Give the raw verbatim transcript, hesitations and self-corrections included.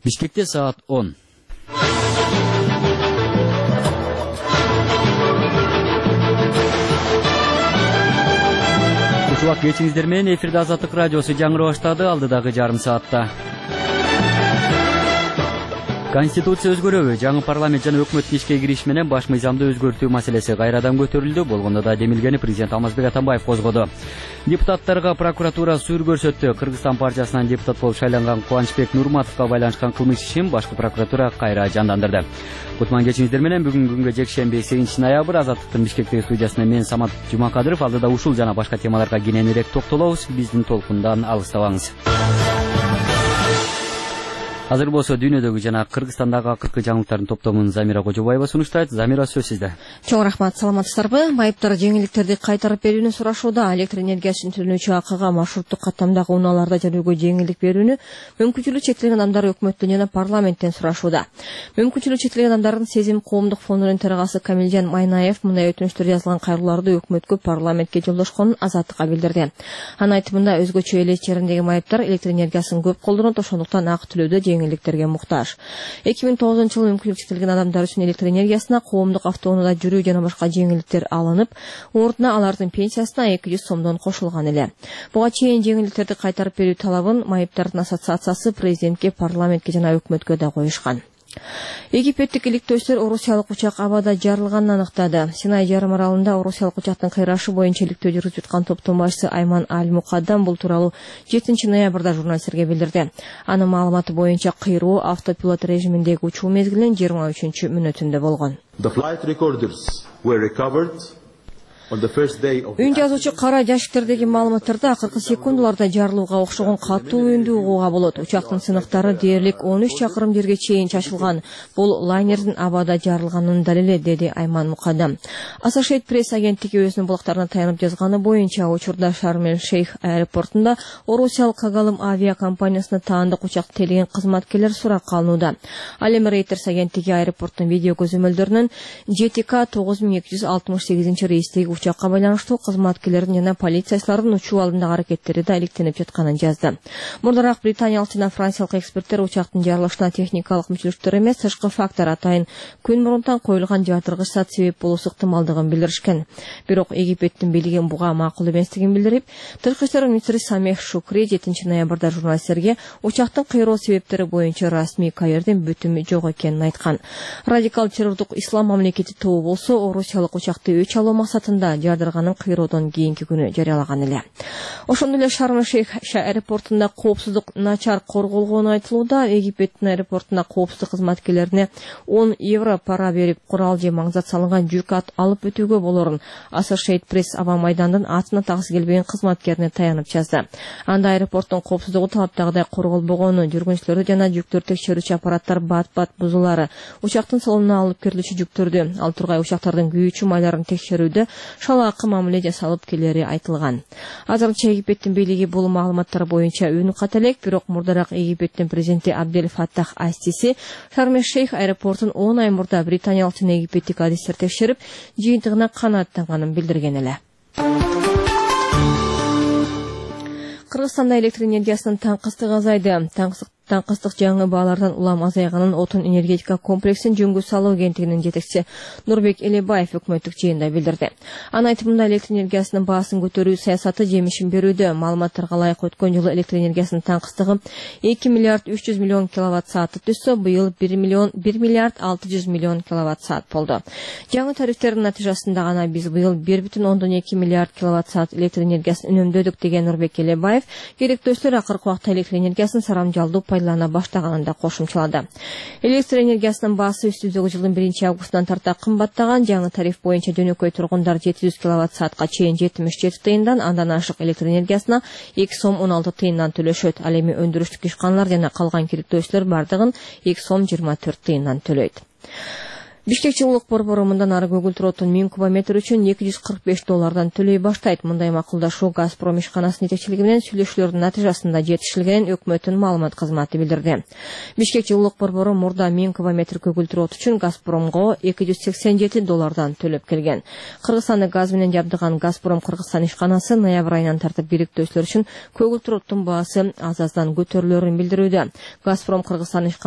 Бишкекте саат он. Ушулак кечиңиздер менен эфирде Азаттык радиосу жаңыры баштады алдыдагы жарым саатта. Конституция өзгөрөбү? Жаңы парламент жана өкмөттүн ишке кириши менен баш мыйзамды өзгөртүү маселеси кайрадан көтөрүлдү. Болгондо да демилгени президент Алмазбек Атамбаев козгоду. Депутаттарга прокуратура сүйүр көрсөттү. Кыргызстан партиясынан депутат болуп шайланган Кубанычбек Нурматовго байланышкан кылмыш ишин башкы прокуратура кайра жандандырды. Кутман кечиңиздер менен бүгүнкү күнгө жекшемби сегизинчи ноябрь Азаттыктын Бишкектеги студиясында мен Самат Жумакадыров, алдыда ушул жана башка темаларга кененирээк токтолобуз. Биздин толкундан алыстабаңыз. Азыр болсо дүйнөдөгү жана Кыргызстандагы акыркы жаңылыктардын топтомун Замира Кожобаева сунуштайт. Замира, сөз сизде. Чоң рахмат, саламатсыздарбы? Майыптар жеңилдиктерди кайтарып берүүнү сурашууда. Электр энергиясын төлөнүүчү акыга маршруттук каттамдагы унааларда жүрүүгө жеңилдик берүүнү мүмкүнчүлүгү чектелген адамдар өкмөттөн жана парламенттен сурашууда. Мүмкүнчүлүгү чектелген адамдардын сезим коомдук фондунун төрагасы Камилжан Майнаев мындай өтүнүчтөр жазылган кайрылууларды өкмөткө, парламентке жолдошконун Азаттыкка билдирди. Анын айтымында өзгөчө эл ичеридеги майыптар электр энергиясын көп колдонот, ошондуктан акы төлөөдө жеңилдиктерге муктаж. эки миң тогузунчу жылы мүмкүнчүлүгү чектелген адамдар үчүн электр энергиясына, коомдук автоунаада жүрүү жана башка жеңилдиктер алынып, ордуна алардын пенсиясына эки жүз сомдон кошулган эле. Буга чейин жеңилдиктерди кайтарып берүү талабын майыптардын ассоциациясы президентке, парламентке жана өкмөткө да коюшкан. Египеттик иликтөөчүлөр орусиялык учак абада жарылганын аныктады. Синай жарым аралында орусиялык учактын кыйрашы боюнча иликтөө жүргүзүп жаткан топтун башчысы Айман Аль-Мукаддам бул тууралуу жетинчи ноябрда журналисттерге билдирди. Анын маалыматы боюнча кыйроо автопилот режиминдеги учуу мезгилинин жыйырма үчүнчү мүнөтүндө болгон. The flight recorders were recovered. Үн жазуучу кара жашиктердеги маалыматтарда акыркы секундаларда жарылууга окшогон катуу үндү угууга болот. Учактын сыныктары дээрлик он үч чакырым жерге чейин чачылган. Бул лайнердин абада жарылганынын далили, деди Айман Мукаддам. Associated Press агенттиги өзүнүн булактарына таянып жазганы боюнча, учурда Шарм-эль-Шейх аэропортунда орусиялык Кагалым авиа компаниясына таандык учак тейлеген кызматкерлер суракка алынууда. Ал эми Reuters агенттиги аэропорттун видео көзөмөлдөрүнөн жети К тогуз миң эки жүз алтымыш сегизинчи рейстеги учакка байланыштуу кызматкерлердин жана полициячылардын учуу алдындагы аракеттери да иликтенип жатканын жазды. Мурдараак британиялык жана франциялык эксперттер учактын жарылышына техникалык мүчөлүктөр эмес, тышкы фактор атайын күн мурунтан коюлган жаатыргыч зат себеп болуусу ыктымалдыгын билдиришкен. Бирок Египеттин бийлиги буга макул эместигин билдирип, тышкы иштер министри Самех Шукри жетинчи ноябрда журналисттерге учактын кыйроо себептери боюнча расмий Каирдин бүтүмү жок экенин айткан. Радикал террордук ислам мамлекети тобу болсо, орусиялык учакты өч алуу максатында жардырганын кыйроодон кийинки күнү жарыялаган эле. Ошондой эле Шарм-эль-Шейх аэропортунда коопсуздук начар корголгону айтылууда. Египеттин аэропортуна коопсуздук кызматкерлерине он евро пара берип, курал же маңзат салынган жүк ат алып өтүүгө болорун Associated Press аба майдандын атына таксы келбеген кызматкерине таянып жазды. Анда аэропорттун коопсуздугу талаптагыдай корголбогону, жүргүнчүлөрдү жана жүктөрдү текшерүүчү аппараттар бат-бат бузулары, учактын салонуна алып кирилүүчү жүктөрдү, ал тургай учактардын күйүүчү майларын текшерүүдө шалаакы мамиле жасалып келери айтылган. Азырынча Египеттин бийлиги бул маалыматтар боюнча үнү ката элек, бирок мурдараак Египеттин президенти Абдель Фаттах Ас-Сиси Шарм-эль-Шейх аэропортун он ай мурда британиялык жана египеттик адистер текшерип, жыйынтыгына канааттанганын билдирген эле. Кыргызстанда электр энергиясынын таңкыстыгы азайды. Таңкыстык жаңы баалардан улам азайганын Отун энергетика комплексин жөнгө салуу агенттигинин жетекчиси Нурбек Элебаев өкмөттүк жыйында билдирди. Анын айтымында электр энергиясынын баасын көтөрүү саясаты жемишин берүүдө. Маалыматтарга ылайык өткөн жылы электр энергиясынын таңкыстыгы эки миллиард үч жүз миллион киловатт саатты түзсө, быйыл бир миллиард алты жүз миллион киловатт саат болду. Жаңы тарифтердин натыйжасында гана биз быйыл бир бүтүн ондон эки миллиард киловатт саат электр энергиясын үнөмдөдүк, деген Нурбек Элебаев керектөөчүлөр акыркы убакта электр энергиясын сарамжалдуу пайдалана баштаганын да кошумчалады. Электр энергиясынын баасы үстүбүздөгү жылдын биринчи августунан тарта кымбаттаган. Жаңы тариф боюнча жөнөкөй тургундар жети жүз киловатт саатка чейин жетимиш жети тыйындан, андан ашык электр энергиясына эки сом он алты тыйындан төлөшөт. Ал эми өндүрүштүк ишканалар жана калган керектөөчүлөр бардыгын эки сом жыйырма төрт тыйындан төлөйт. Бишкек жылуулук борбору мындан ары көгүлтүр отун миң кубометр үчүн эки жүз кырк беш доллардан төлөй баштайт. Мындай макулдашуу Газпром ишканасынын жетекчилиги менен сүйлөшүүлөрдүн натыйжасында жетишилгенин өкмөттүн маалымат кызматы билдирди. Бишкек жылуулук борбору мурда миң кубометр көгүлтүр от үчүн Газпромго эки жүз сексен жети доллардан төлөп келген. Кыргызстанды газ менен жабдыган Газпром Кыргызстан ишканасы ноябрь айынан тартып бириктөөчүлөр үчүн көгүлтүр оттун баасы аз-аздан көтөрүлөрүн билдирүүдө. Газпром Кыргызстан